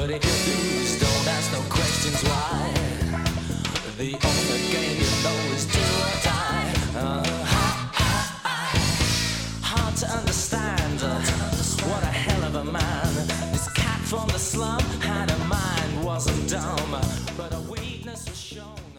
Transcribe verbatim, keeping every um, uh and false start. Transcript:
nobody lose. Don't ask no questions why. The only game you know is do or die. Uh, ha, ha, ha. Hard to understand. Uh, what a hell of a man. This cat from the slum had a mind, wasn't dumb, but a weakness was shown.